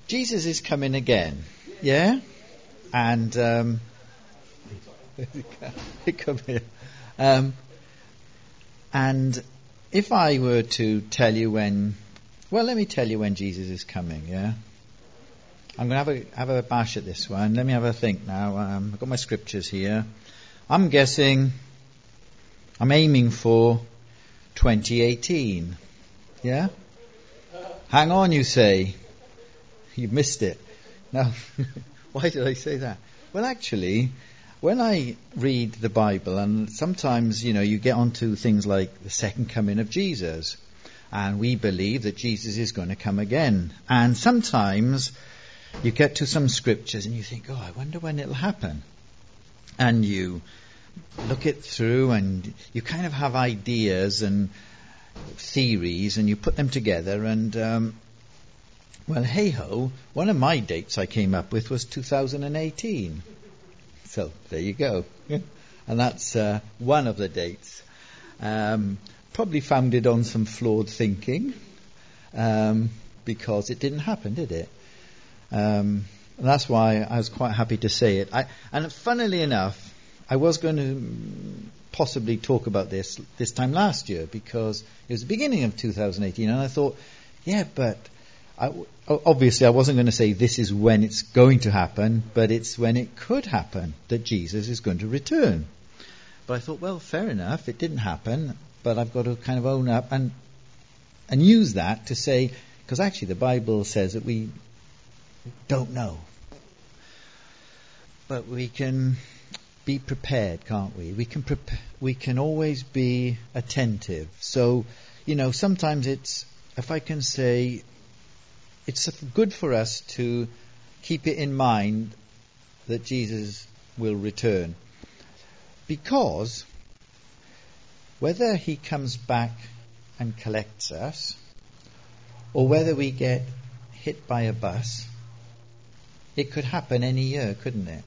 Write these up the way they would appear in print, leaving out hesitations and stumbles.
Jesus is coming again, yeah? And come here. And if I were to tell you when, well, let me tell you when Jesus is coming, yeah? I'm going to have a bash at this one. Let me have a think now. I've got my scriptures here. I'm aiming for 2018. Yeah? Hang on, you say. You've missed it. Now, why did I say that? Well, actually, when I read the Bible, and sometimes, you get onto things like the second coming of Jesus, and we believe that Jesus is going to come again. And sometimes you get to some scriptures and you think, I wonder when it'll happen. And you look it through and you kind of have ideas and theories and you put them together and, well, hey-ho, one of my dates I came up with was 2018. So, there you go. And that's one of the dates. Probably founded on some flawed thinking, because it didn't happen, did it? And that's why I was quite happy to say it. And funnily enough, I was going to possibly talk about this time last year, because it was the beginning of 2018, and I thought, yeah, but obviously I wasn't going to say this is when it's going to happen, but it's when it could happen that Jesus is going to return. But I thought, well, fair enough, it didn't happen, but I've got to kind of own up and use that to say, because actually the Bible says that we don't know. But we can be prepared, can't we? We can always be attentive. So, sometimes it's good for us to keep it in mind that Jesus will return. Because whether he comes back and collects us, or whether we get hit by a bus, it could happen any year, couldn't it?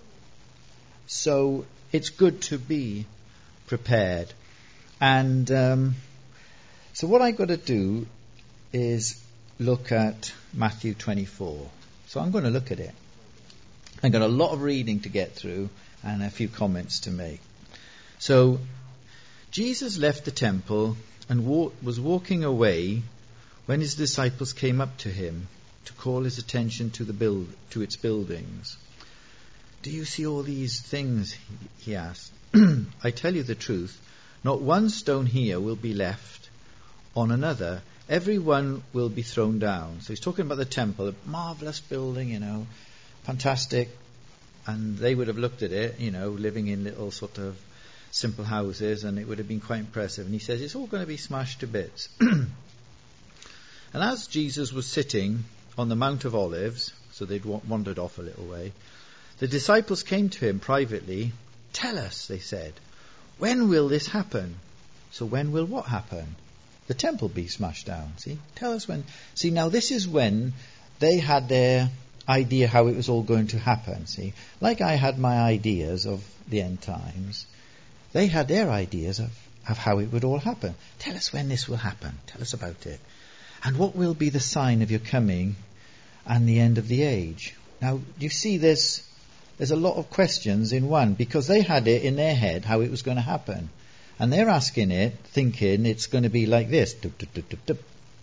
So it's good to be prepared. And so what I've got to do is look at Matthew 24. So I'm going to look at it. I've got a lot of reading to get through and a few comments to make. So Jesus left the temple and was walking away when his disciples came up to him to call his attention to its buildings. Do you see all these things? He asked. I tell you the truth, not one stone here will be left on another. Every one will be thrown down. So he's talking about the temple, a marvellous building, fantastic. And they would have looked at it, living in little sort of simple houses, and it would have been quite impressive. And he says it's all going to be smashed to bits. And as Jesus was sitting on the Mount of Olives, so they'd wandered off a little way, the disciples came to him privately. Tell us, they said, when will this happen? So when will what happen? The temple be smashed down. See, tell us when. See, now this is when they had their idea how it was all going to happen. See, like I had my ideas of the end times, they had their ideas of how it would all happen. Tell us when this will happen. Tell us about it. And what will be the sign of your coming and the end of the age? Now, you see there's a lot of questions in one, because they had it in their head how it was going to happen. And they're asking it, thinking it's going to be like this. But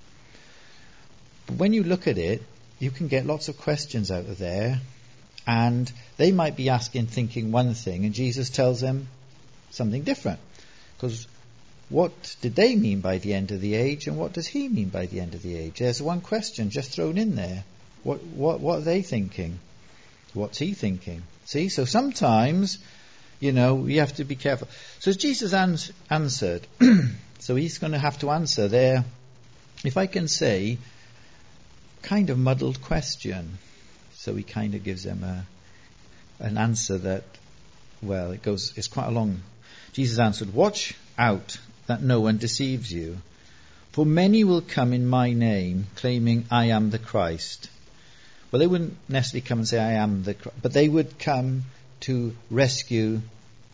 when you look at it, you can get lots of questions out of there. And they might be asking, thinking one thing, and Jesus tells them something different. Because what did they mean by the end of the age, and what does he mean by the end of the age? There's one question just thrown in there. What are they thinking? What's he thinking? See, so sometimes, you have to be careful. So Jesus answered, so he's going to have to answer there, if I can say, kind of muddled question. So he kind of gives them an answer that, well, it's quite a long. Jesus answered, watch out that no one deceives you. For many will come in my name, claiming I am the Christ. Well, they wouldn't necessarily come and say I am the Christ, but they would come to rescue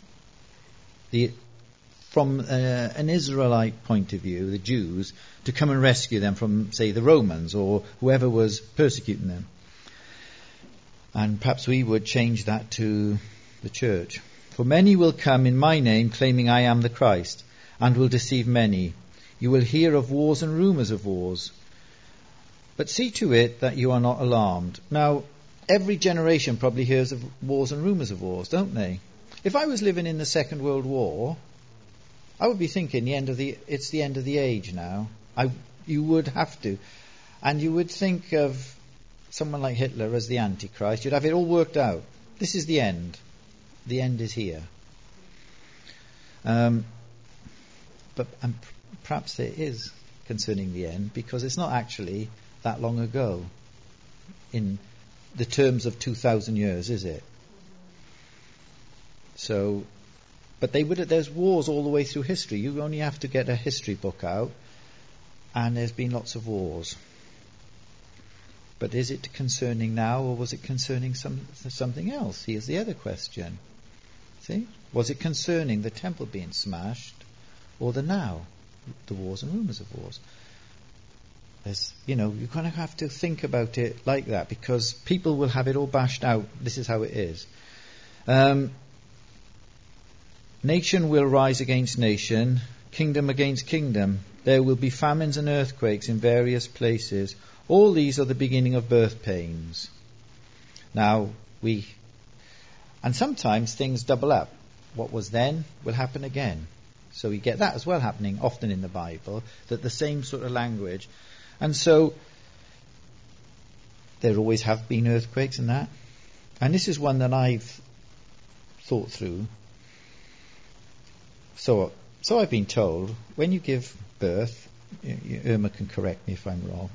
from an Israelite point of view, the Jews, to come and rescue them from, say, the Romans or whoever was persecuting them. And perhaps we would change that to the church. For many will come in my name, claiming I am the Christ, and will deceive many. You will hear of wars and rumours of wars. But see to it that you are not alarmed. Now, every generation probably hears of wars and rumours of wars, don't they? If I was living in the Second World War, I would be thinking it's the end of the age now. You would have to. And you would think of someone like Hitler as the Antichrist. You'd have it all worked out. This is the end. The end is here. But perhaps it is concerning the end, because it's not actually that long ago in the terms of 2,000 years, is it? So, but there's wars all the way through history. You only have to get a history book out, and there's been lots of wars. But is it concerning now, or was it concerning something else? Here's the other question. See? Was it concerning the temple being smashed, or the now? The wars and rumours of wars. You kind of have to think about it like that, because people will have it all bashed out. This is how it is. Nation will rise against nation, kingdom against kingdom. There will be famines and earthquakes in various places. All these are the beginning of birth pains. Now, and sometimes things double up. What was then will happen again. So we get that as well happening often in the Bible, that the same sort of language. And so there always have been earthquakes and that. And this is one that I've thought through. So I've been told, when you give birth, Irma can correct me if I'm wrong.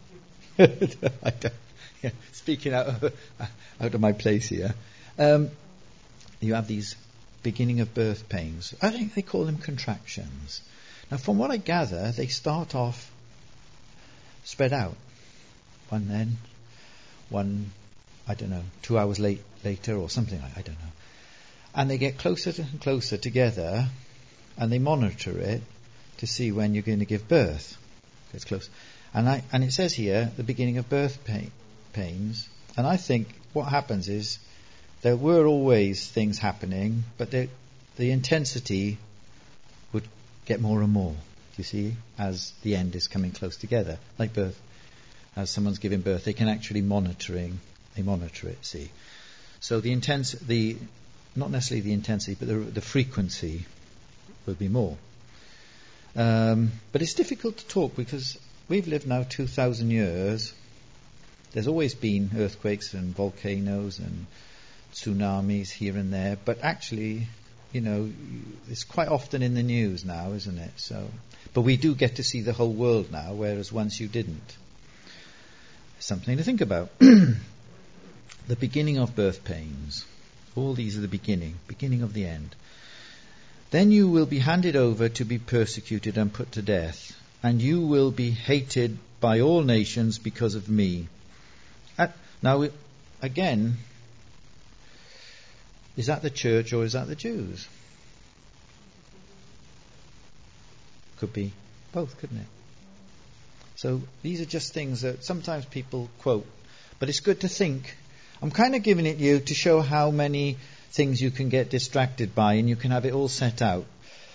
Speaking out of my place here. You have these beginning of birth pains. I think they call them contractions. Now, from what I gather, they start off spread out. One then, one, 2 hours later or something like, I don't know. And they get closer and closer together, and they monitor it to see when you're going to give birth. It's close. And it says here, the beginning of birth pains. And I think what happens is, there were always things happening, but the intensity would get more and more, you see, as the end is coming close together. Like birth, as someone's giving birth, they can actually monitor it, see. So not necessarily the intensity, but the frequency will be more. But it's difficult to talk, because we've lived now 2,000 years. There's always been earthquakes and volcanoes and tsunamis here and there, but actually, it's quite often in the news now, isn't it? So, but we do get to see the whole world now, whereas once you didn't. Something to think about. The beginning of birth pains. All these are the beginning of the end. Then you will be handed over to be persecuted and put to death, and you will be hated by all nations because of me. Now, again, is that the church or is that the Jews? Could be both, couldn't it? So these are just things that sometimes people quote, but it's good to think. I'm kind of giving it you to show how many things you can get distracted by, and you can have it all set out.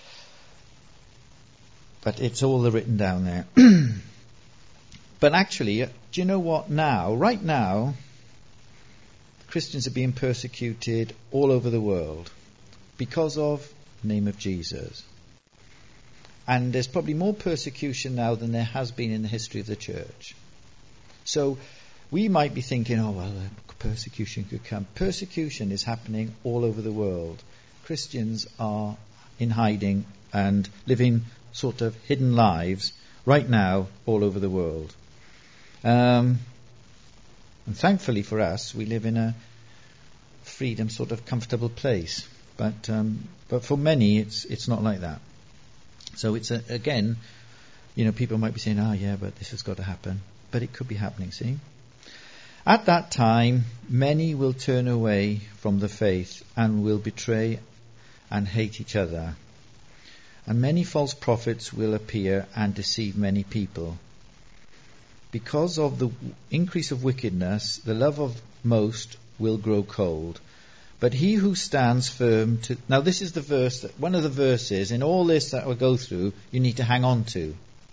But it's all written down there. But actually, do you know what now? Right now, Christians are being persecuted all over the world because of the name of Jesus. And there's probably more persecution now than there has been in the history of the church. So we might be thinking, persecution could come. Persecution is happening all over the world. Christians are in hiding and living sort of hidden lives right now all over the world. And thankfully for us, we live in a freedom, sort of comfortable place. But for many, it's not like that. So it's again, people might be saying, but this has got to happen. But it could be happening, see? At that time, many will turn away from the faith and will betray and hate each other. And many false prophets will appear and deceive many people. Because of the increase of wickedness, the love of most will grow cold. But he who stands firm to... Now this is the verse, one of the verses in all this that we'll go through, you need to hang on to.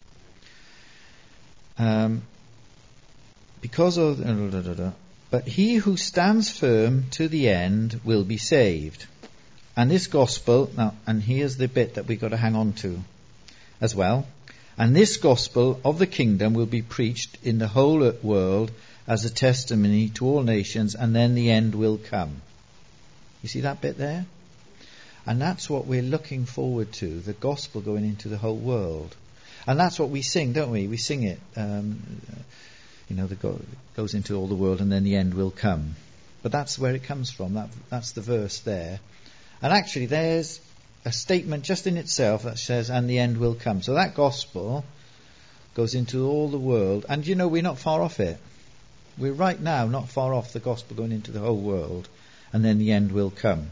Because of... But he who stands firm to the end will be saved. And this gospel... Now, and here's the bit that we've got to hang on to as well. And this gospel of the kingdom will be preached in the whole world as a testimony to all nations, and then the end will come. You see that bit there? And that's what we're looking forward to, the gospel going into the whole world. And that's what we sing, don't we? We sing it, goes into all the world and then the end will come. But that's where it comes from, that's the verse there. And actually there's a statement just in itself that says, and the end will come. So that gospel goes into all the world. And we're not far off it. We're right now not far off the gospel going into the whole world. And then the end will come.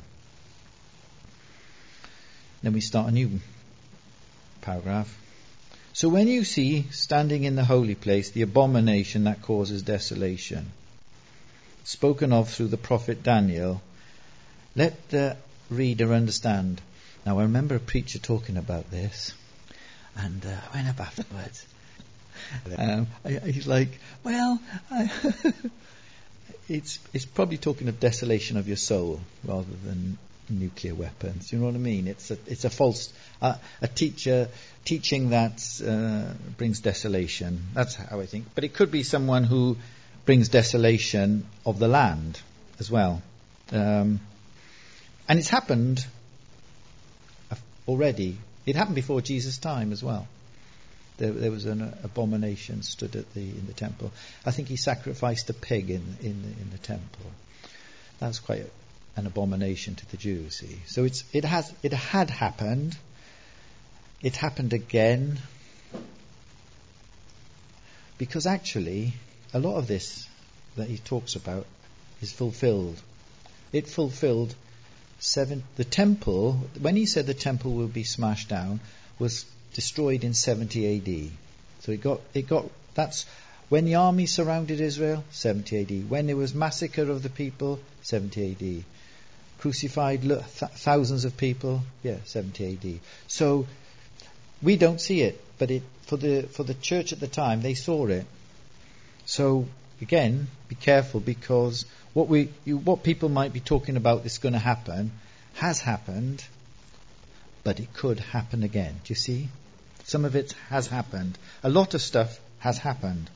Then we start a new paragraph. So when you see standing in the holy place the abomination that causes desolation, spoken of through the prophet Daniel, let the reader understand. Now I remember a preacher talking about this, and I went up afterwards. He's like, well, it's probably talking of desolation of your soul rather than nuclear weapons. You know what I mean? It's a false a teacher teaching that brings desolation. That's how I think. But it could be someone who brings desolation of the land as well. And it's happened already. It happened before Jesus' time as well. There was an abomination stood in the temple. I think he sacrificed a pig in the temple. That was quite an abomination to the Jews. See, so it had happened. It happened again, because actually a lot of this that he talks about is fulfilled. It fulfilled the temple. When he said the temple will be smashed down, was destroyed in 70 AD. So it got that's when the army surrounded Israel, 70 AD. When there was massacre of the people, 70 AD. Crucified thousands of people, 70 AD. So we don't see it, but for the church at the time, they saw it. So again, be careful, because what people might be talking about that's going to happen has happened, but it could happen again. Do you see? Some of it has happened. A lot of stuff has happened.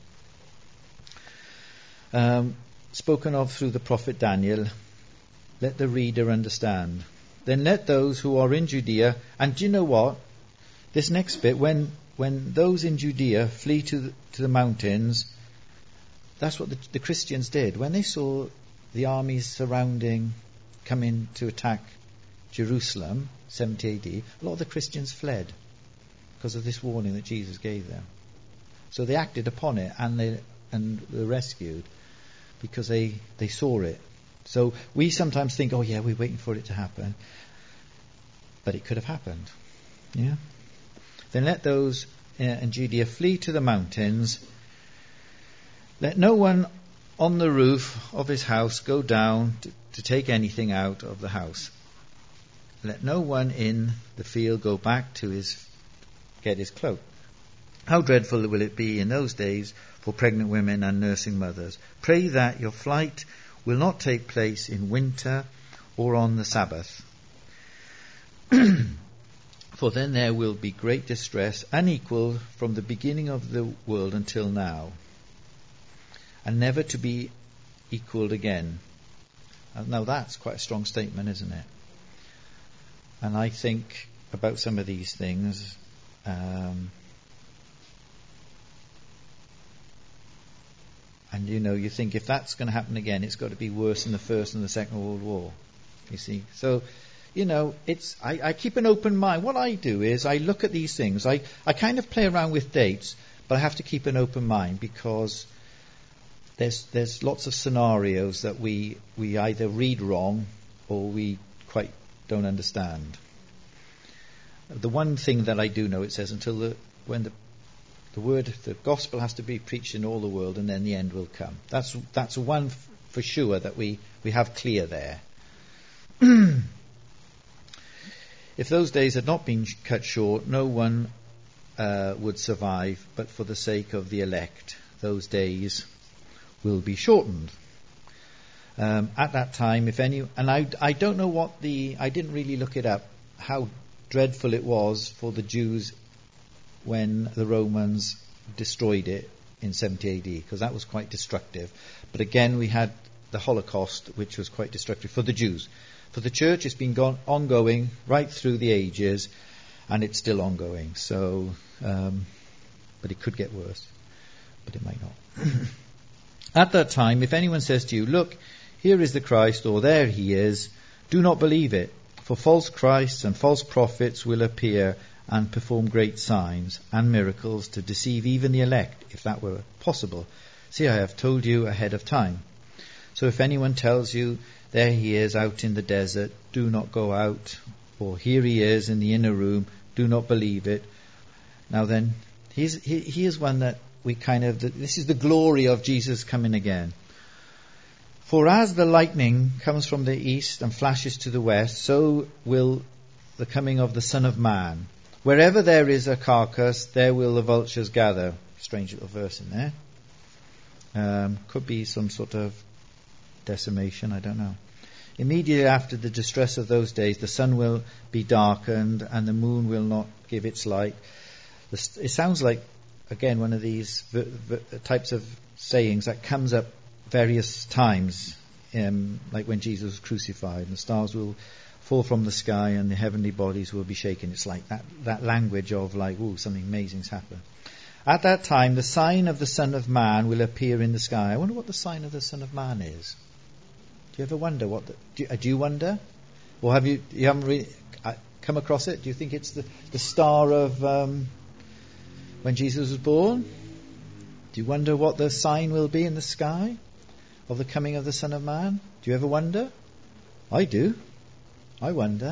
Spoken of through the prophet Daniel. Let the reader understand. Then let those who are in Judea, and do you know what? This next bit, when those in Judea flee to the mountains, that's what the Christians did. When they saw the armies coming to attack Jerusalem, 70 AD, a lot of the Christians fled because of this warning that Jesus gave them. So they acted upon it, and they were rescued because they saw it. So we sometimes think, oh yeah, we're waiting for it to happen, but it could have happened. Yeah. Then let those in Judea flee to the mountains. Let no one on the roof of his house go down to take anything out of the house. Let no one in the field go back to get his cloak. How dreadful will it be in those days for pregnant women and nursing mothers. Pray that your flight will not take place in winter or on the Sabbath. For then there will be great distress, unequalled from the beginning of the world until now, and never to be equalled again. Now that's quite a strong statement, isn't it? And I think about some of these things. And you think if that's going to happen again, it's got to be worse than the First and the Second World War. You see, so I keep an open mind. What I do is I look at these things. I kind of play around with dates, but I have to keep an open mind, because there's lots of scenarios that we either read wrong or we quite don't understand. The one thing that I do know, it says when the gospel has to be preached in all the world, and then the end will come. That's one for sure that we have clear there. If those days had not been cut short, no one would survive, but for the sake of the elect, those days will be shortened. At that time, if any, and I don't know I didn't really look it up, how dreadful it was for the Jews when the Romans destroyed it in 70 AD, because that was quite destructive. But again, we had the Holocaust, which was quite destructive for the Jews. For the church, it's been ongoing right through the ages, and it's still ongoing. So, but it could get worse, but it might not. At that time, if anyone says to you, "Look, here is the Christ," or "There he is," do not believe it. For false Christs and false prophets will appear and perform great signs and miracles to deceive even the elect, if that were possible. See, I have told you ahead of time. So if anyone tells you, "There he is out in the desert," do not go out. Or, "Here he is in the inner room," do not believe it. Now then, here's one that we this is the glory of Jesus coming again. For as the lightning comes from the east and flashes to the west, so will the coming of the Son of Man. Wherever there is a carcass, there will the vultures gather. Strange little verse in there. Could be some sort of decimation, I don't know. Immediately after the distress of those days, the sun will be darkened and the moon will not give its light. It sounds like, again, one of these types of sayings that comes up various times, like when Jesus was crucified, and the stars will fall from the sky and the heavenly bodies will be shaken. It's like that language of like, ooh, something amazing's happened. At that time, the sign of the Son of Man will appear in the sky. I wonder what the sign of the Son of Man is. Do you ever wonder do you wonder? Or you haven't really come across it? Do you think it's the star of when Jesus was born? Do you wonder what the sign will be in the sky of the coming of the Son of Man? Do you ever wonder? I do. I wonder.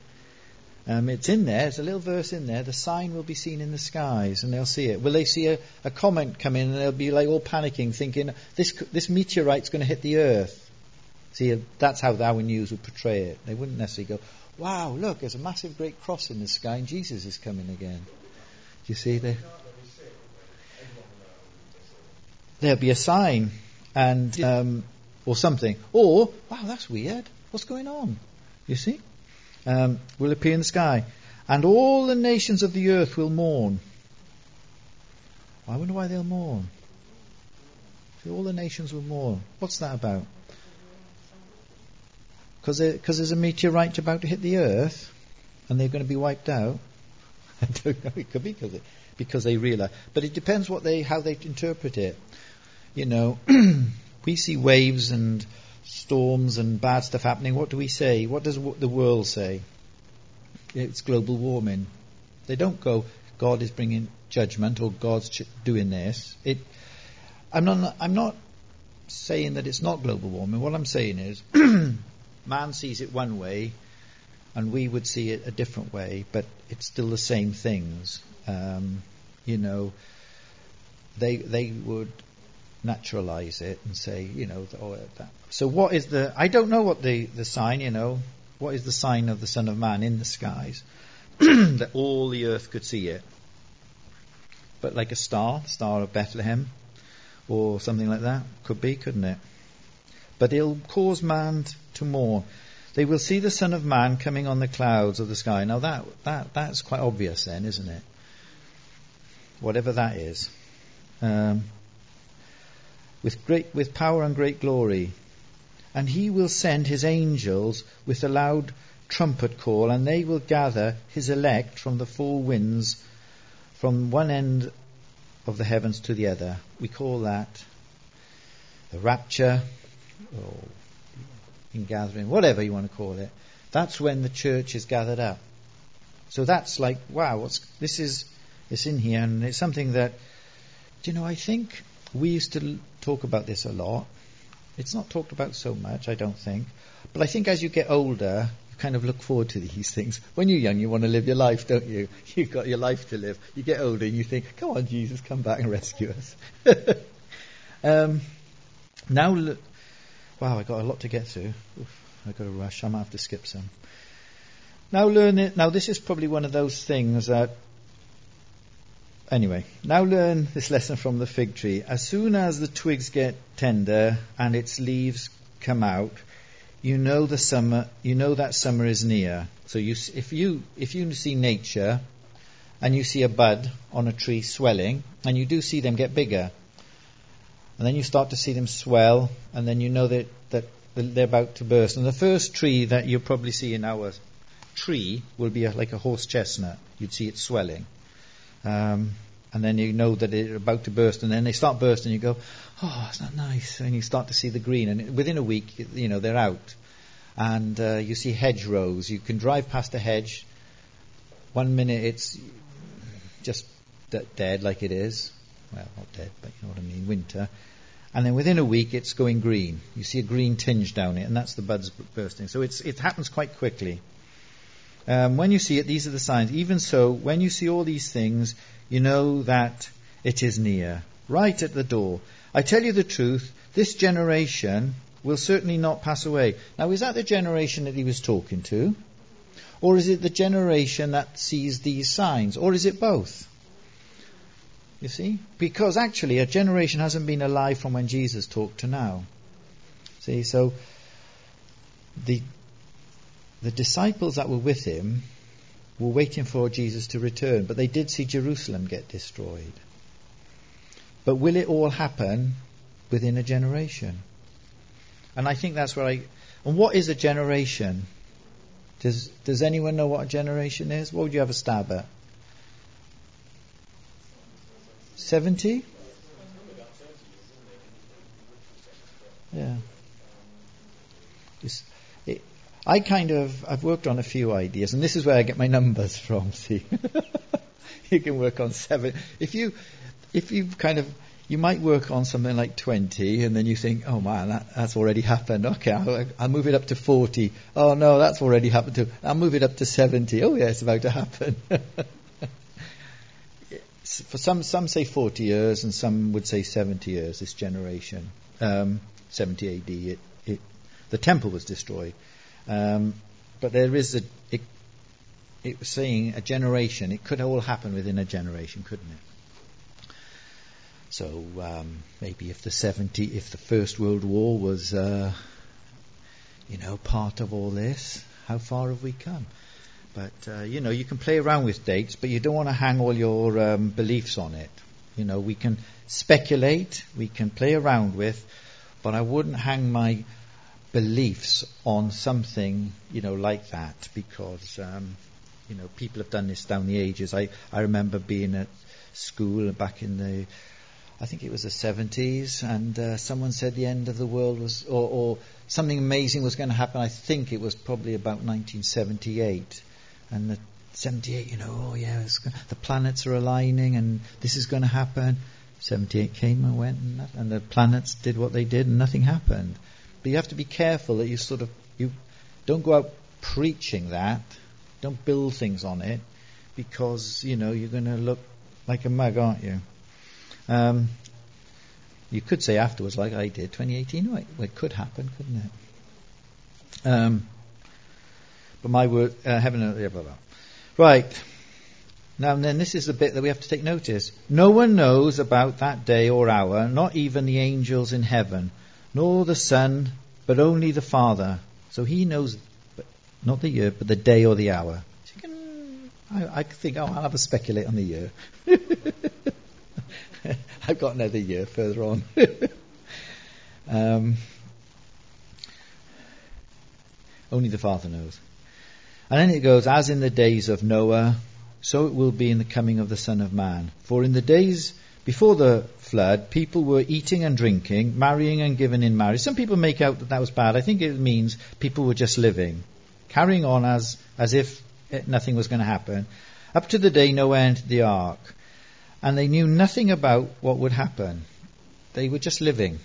It's in there. There's a little verse in there. The sign will be seen in the skies, and they'll see it. Will they see a comment come in, and they'll be like all panicking, thinking this meteorite's going to hit the Earth? See, that's how our news would portray it. They wouldn't necessarily go, "Wow, look, there's a massive great cross in the sky, and Jesus is coming again." Do you see there? There'll be a sign, and or something. Or, "Wow, that's weird. What's going on?" You see? Will appear in the sky. And all the nations of the earth will mourn. I wonder why they'll mourn. So all the nations will mourn. What's that about? Because there's a meteorite about to hit the earth and they're going to be wiped out. I don't know. It could be because they realise. But it depends how they interpret it. You know, we see waves and storms and bad stuff happening. What do we say? What does the world say? It's global warming. They don't go, "God is bringing judgment," or "God's doing this." I'm not saying that it's not global warming. What I'm saying is, man sees it one way, and we would see it a different way, but it's still the same things. You know, they would naturalize it and say, you know, that. So what is I don't know what the sign, you know, what is the sign of the Son of Man in the skies that all the earth could see it? But like a star of Bethlehem or something like that, could be, couldn't it? But it'll cause man to mourn. They will see the Son of Man coming on the clouds of the sky. Now that's quite obvious then, isn't it? Whatever that is. With power and great glory. And he will send his angels with a loud trumpet call, and they will gather his elect from the four winds, from one end of the heavens to the other. We call that the rapture, or ingathering, whatever you want to call it. That's when the church is gathered up. So that's like, wow, it's in here, and it's something that, you know, I think we used to talk about this a lot. It's not talked about so much, I don't think. But I think as you get older, you kind of look forward to these things. When you're young, you want to live your life, don't you? You've got your life to live. You get older and you think, come on, Jesus, come back and rescue us. Now, Wow, I got a lot to get through. I've got to rush. I might have to skip some. Now learn it. Now this is probably one of those things that... Anyway, now learn this lesson from the fig tree. As soon as the twigs get tender and its leaves come out, you know that summer is near. So if you see nature and you see a bud on a tree swelling, and you do see them get bigger, and then you start to see them swell, and then you know that they're about to burst. And the first tree that you'll probably see in our tree will be like a horse chestnut. You'd see it swelling. And then you know that they're about to burst, and then they start bursting, and you go, oh, isn't that nice? And you start to see the green, and within a week, they're out. And you see hedgerows. You can drive past a hedge. 1 minute it's just dead like it is. Well, not dead, but you know what I mean, winter. And then within a week it's going green. You see a green tinge down it, and that's the buds bursting. So it happens quite quickly. When you see it, these are the signs. Even so, when you see all these things, you know that it is near, right at the door. I tell you the truth, this generation will certainly not pass away. Now, is that the generation that he was talking to? Or is it the generation that sees these signs? Or is it both? You see? Because actually a generation hasn't been alive from when Jesus talked to now. See, so the disciples that were with him were waiting for Jesus to return, but they did see Jerusalem get destroyed. But will it all happen within a generation? And I think that's where and what is a generation? Does anyone know what a generation is? What would you have a stab at? 70? Yeah. I've worked on a few ideas, and this is where I get my numbers from, see. You can work on 7. If you you might work on something like 20, and then you think, oh man, that's already happened. Okay, I'll move it up to 40. Oh no, that's already happened too. I'll move it up to 70. Oh yeah, it's about to happen. For some say 40 years, and some would say 70 years, this generation. 70 AD, the temple was destroyed. But there is it was saying a generation. It could all happen within a generation, couldn't it? So maybe if the First World War was, part of all this, how far have we come? But you can play around with dates, but you don't want to hang all your beliefs on it. We can speculate, we can play around with, but I wouldn't hang my beliefs on something, like that, because people have done this down the ages. I remember being at school back in I think it was the 70s, and someone said the end of the world was, or something amazing was going to happen. I think it was probably about 1978, and the 78, the planets are aligning, and this is going to happen. 78 came and went, and the planets did what they did, and nothing happened. But you have to be careful that you don't go out preaching that, don't build things on it, because you're going to look like a mug, aren't you? You could say afterwards, like I did, 2018, well, it could happen, couldn't it? But my word, heaven and earth, blah, blah. Right. Now and then, this is the bit that we have to take notice. No one knows about that day or hour, not even the angels in heaven, nor the Son, but only the Father. So he knows, not the year, but the day or the hour. So I think, I'll have a speculate on the year. I've got another year further on. Only the Father knows. And then it goes, as in the days of Noah, so it will be in the coming of the Son of Man. For in the days before the flood, people were eating and drinking, marrying and giving in marriage. Some people make out that was bad. I think it means people were just living, carrying on as if nothing was going to happen, up to the day Noah entered the ark. And they knew nothing about what would happen. They were just living.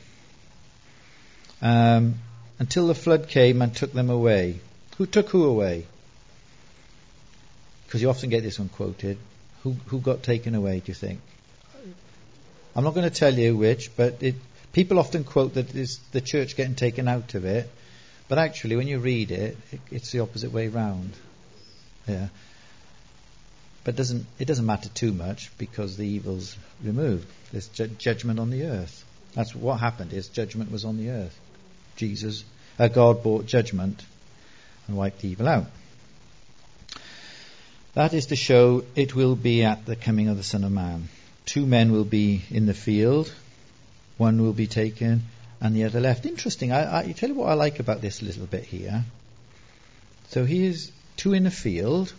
Until the flood came and took them away. Who took who away? Because you often get this one quoted. Who got taken away, do you think? I'm not going to tell you which, but People often quote that it's the church getting taken out of it, but actually when you read it, it's the opposite way round. Yeah. But it doesn't matter too much because the evil's removed. There's judgment on the earth. That's what happened, is judgment was on the earth. God brought judgment and wiped the evil out. That is to show it will be at the coming of the Son of Man. 2 men will be in the field, one will be taken and the other left. Interesting. I tell you what I like about this a little bit here. So here's 2 in the field.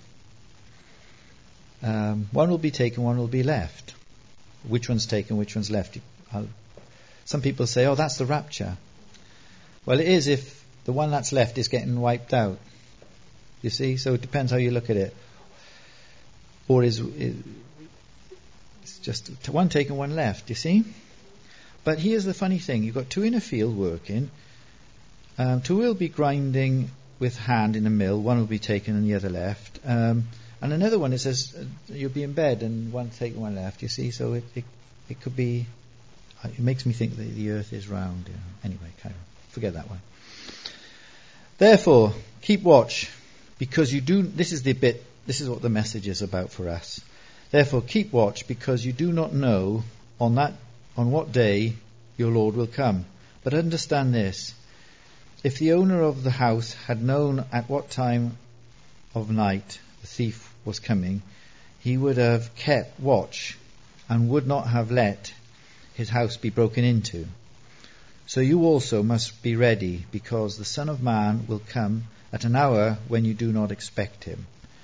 One will be taken, one will be left. Which one's taken, which one's left? Some people say, oh, that's the rapture. Well, it is if the one that's left is getting wiped out. You see? So it depends how you look at it. Or it's just one taken, one left, you see? But here's the funny thing. You've got 2 in a field working. 2 will be grinding with hand in a mill. One will be taken and the other left. And another one, it says you'll be in bed and one taken, one left, you see? So it could be... It makes me think that the earth is round. You know. Anyway, forget that one. Therefore, keep watch, because you do... This is what the message is about for us. Therefore, keep watch, because you do not know on what day your Lord will come. But understand this: if the owner of the house had known at what time of night the thief was coming, he would have kept watch and would not have let his house be broken into. So you also must be ready, because the Son of Man will come at an hour when you do not expect him.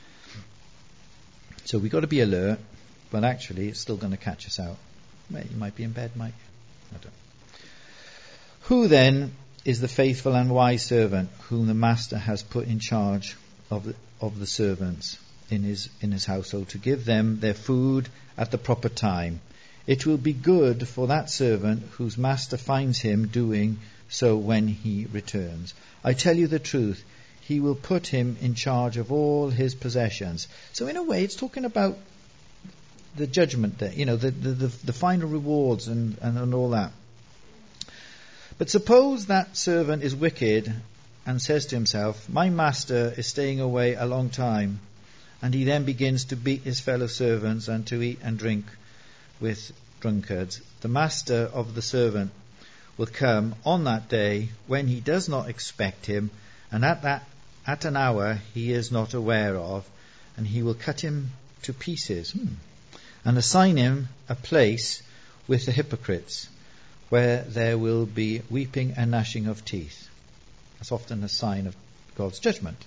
So we've got to be alert, but actually it's still going to catch us out. Well, you might be in bed, might you? I don't know. Who then is the faithful and wise servant whom the master has put in charge of the servants in his household, to give them their food at the proper time? It will be good for that servant whose master finds him doing so when he returns. I tell you the truth, he will put him in charge of all his possessions. So in a way, it's talking about the judgment there, the final rewards and all that. But suppose that servant is wicked and says to himself, my master is staying away a long time, and he then begins to beat his fellow servants and to eat and drink with drunkards. The master of the servant will come on that day when he does not expect him, and at an hour he is not aware of, and he will cut him to pieces and assign him a place with the hypocrites, where there will be weeping and gnashing of teeth. That's often a sign of God's judgment.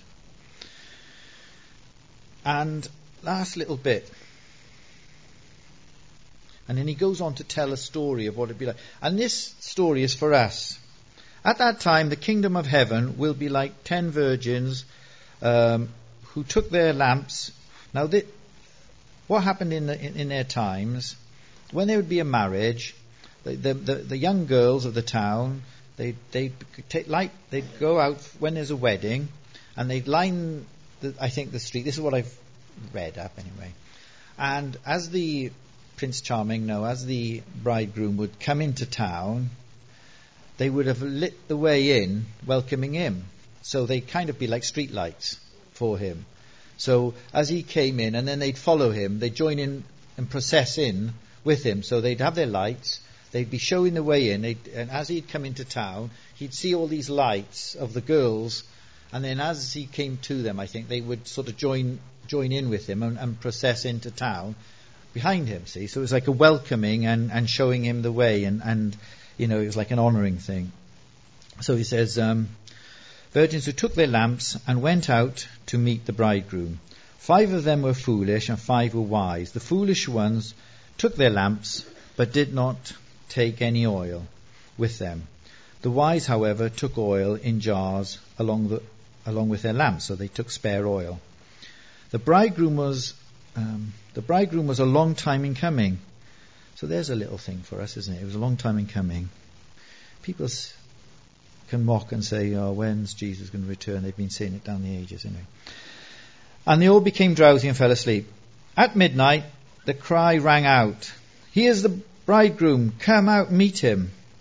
And last little bit. And then he goes on to tell a story of what it'd be like. And this story is for us. At that time, the kingdom of heaven will be like 10 virgins who took their lamps. Now, what happened in their times, when there would be a marriage, the young girls of the town, they'd go out when there's a wedding, and they'd line the street. This is what I've read up anyway. And as the Prince Charming, as the bridegroom would come into town, they would have lit the way in, welcoming him. So they'd kind of be like street lights for him. So as he came in, and then they'd follow him, they'd join in and process in with him. So they'd have their lights, they'd be showing the way in, and as he'd come into town, he'd see all these lights of the girls, and then as he came to them, I think they would sort of join in with him and process into town behind him, see? So it was like a welcoming and showing him the way, and it was like an honouring thing. So he says, virgins who took their lamps and went out to meet the bridegroom. 5 of them were foolish and 5 were wise. The foolish ones took their lamps but did not take any oil with them. The wise, however, took oil in jars along with their lamps, so they took spare oil. The bridegroom was a long time in coming. So there's a little thing for us, isn't it? It was a long time in coming. People can mock and say, when's Jesus going to return? They've been saying it down the ages, anyway. And they all became drowsy and fell asleep. At midnight, the cry rang out, "Here's the bridegroom, come out, meet him."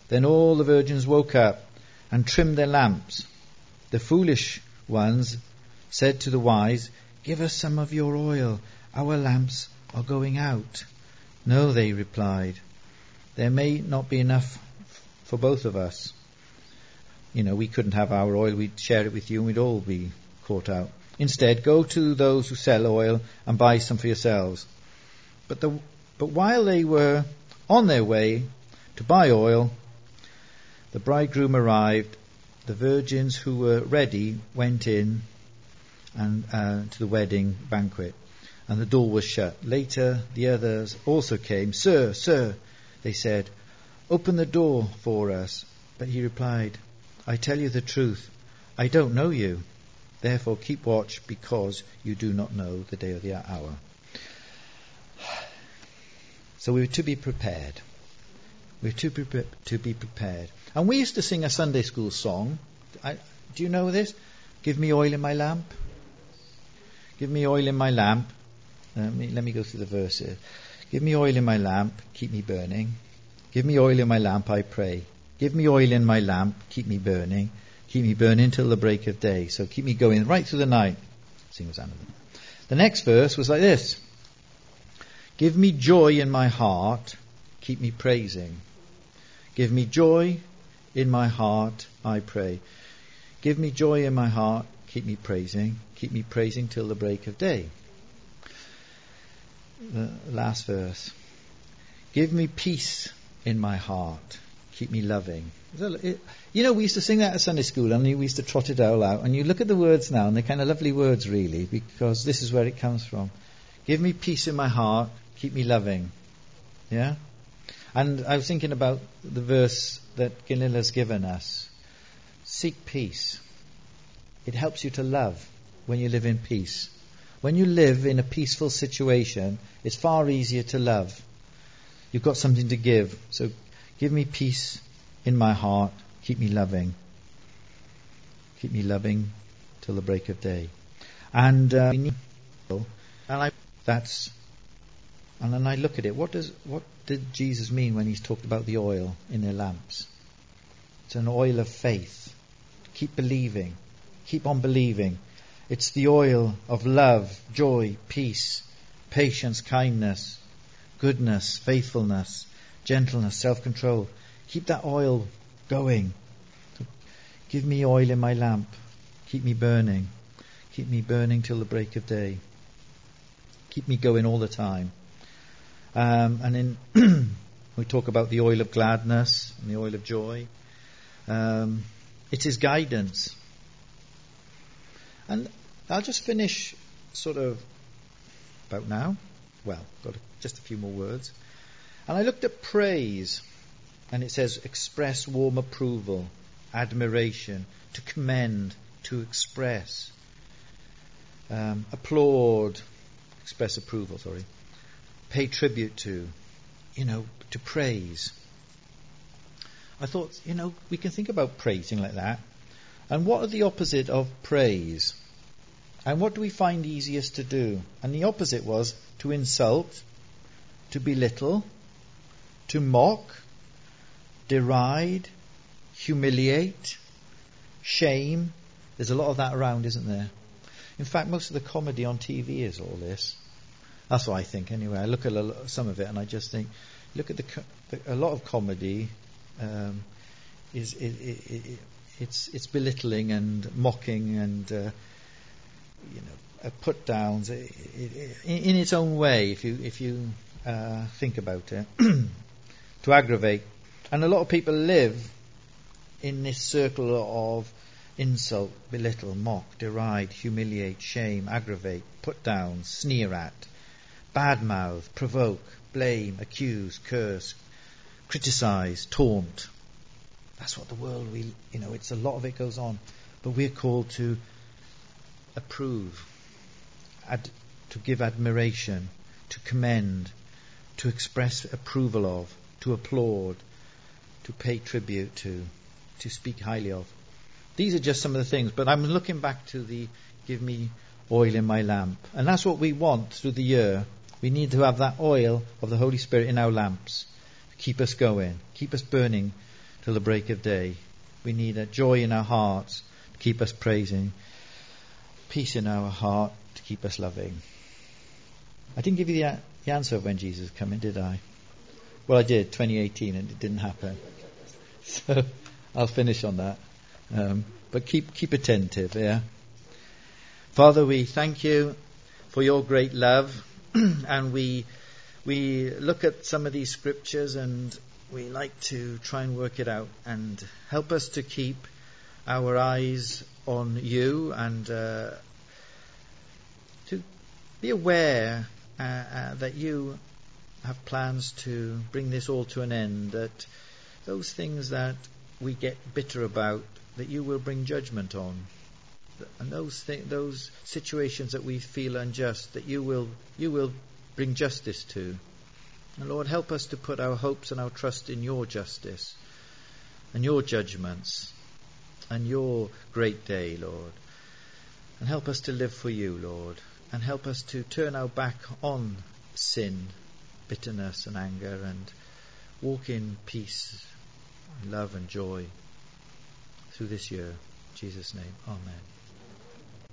Then all the virgins woke up and trimmed their lamps. The foolish ones said to the wise, "Give us some of your oil. Our lamps are going out." "No," they replied. "There may not be enough for both of us. We couldn't have our oil. We'd share it with you and we'd all be caught out. Instead, go to those who sell oil and buy some for yourselves." But while they were on their way to buy oil, the bridegroom arrived. The virgins who were ready went in and to the wedding banquet, and the door was shut. Later, the others also came. "Sir, sir," they said, "open the door for us." But he replied, "I tell you the truth, I don't know you. Therefore keep watch, because you do not know the day or the hour." So we're to be prepared. We're to be prepared. And we used to sing a Sunday school song. Do you know this? "Give me oil in my lamp. Give me oil in my lamp." Let me go through the verses. "Give me oil in my lamp, keep me burning. Give me oil in my lamp, I pray. Give me oil in my lamp, keep me burning. Keep me burning till the break of day." So keep me going right through the night. Sing with Anna. The next verse was like this. "Give me joy in my heart, keep me praising. Give me joy in my heart, I pray. Give me joy in my heart, keep me praising till the break of day." The last verse. "Give me peace in my heart, keep me loving." We used to sing that at Sunday school, and we used to trot it all out. And you look at the words now, and they're kind of lovely words, really, because this is where it comes from. Give me peace in my heart, keep me loving. Yeah? And I was thinking about the verse that Ginila's given us. Seek peace. It helps you to love when you live in peace. When you live in a peaceful situation, it's far easier to love. You've got something to give. So give me peace in my heart. Keep me loving. Keep me loving till the break of day. And then I look at it. What did Jesus mean when he's talked about the oil in their lamps? It's an oil of faith. Keep believing. Keep on believing. It's the oil of love, joy, peace, patience, kindness, goodness, faithfulness, gentleness, self-control. Keep that oil going. Give me oil in my lamp. Keep me burning. Keep me burning till the break of day. Keep me going all the time. And then we talk about the oil of gladness and the oil of joy. It's his guidance. And I'll just finish sort of about now. Well, got just a few more words. And I looked at praise, and it says express warm approval, admiration, to commend, to express, applaud, express approval, pay tribute to, to praise. I thought, we can think about praising like that. And what are the opposite of praise? And what do we find easiest to do? And the opposite was to insult, to belittle, to mock, deride, humiliate, shame. There's a lot of that around, isn't there? In fact, most of the comedy on TV is all this. That's what I think anyway. I look at some of it and I just think, look at a lot of comedy it's belittling and mocking and put downs in its own way if you think about it to aggravate. And a lot of people live in this circle of insult, belittle, mock, deride, humiliate, shame, aggravate, put down, sneer at, badmouth, provoke, blame, accuse, curse, criticize, taunt. That's what the world it's a lot of it goes on. But we're called to approve, to give admiration, to commend, to express approval of, to applaud, to pay tribute to speak highly of. These are just some of the things, but I'm looking back to the give me oil in my lamp. And that's what we want through the year. We need to have that oil of the Holy Spirit in our lamps to keep us going, keep us burning till the break of day. We need a joy in our hearts to keep us praising, peace in our heart to keep us loving. I didn't give you the answer of when Jesus is coming, did I? Well, I did, 2018, and it didn't happen. So I'll finish on that. But keep attentive, yeah? Father, we thank you for your great love, and we look at some of these scriptures and we like to try and work it out, and help us to keep our eyes on you and to be aware that you have plans to bring this all to an end, that those things that we get bitter about, that you will bring judgment on, and those situations that we feel unjust, that you will bring justice to. And Lord, help us to put our hopes and our trust in your justice and your judgments and your great day, Lord. And help us to live for you, Lord. And help us to turn our back on sin, bitterness and anger, and walk in peace, love and joy through this year. In Jesus' name, amen.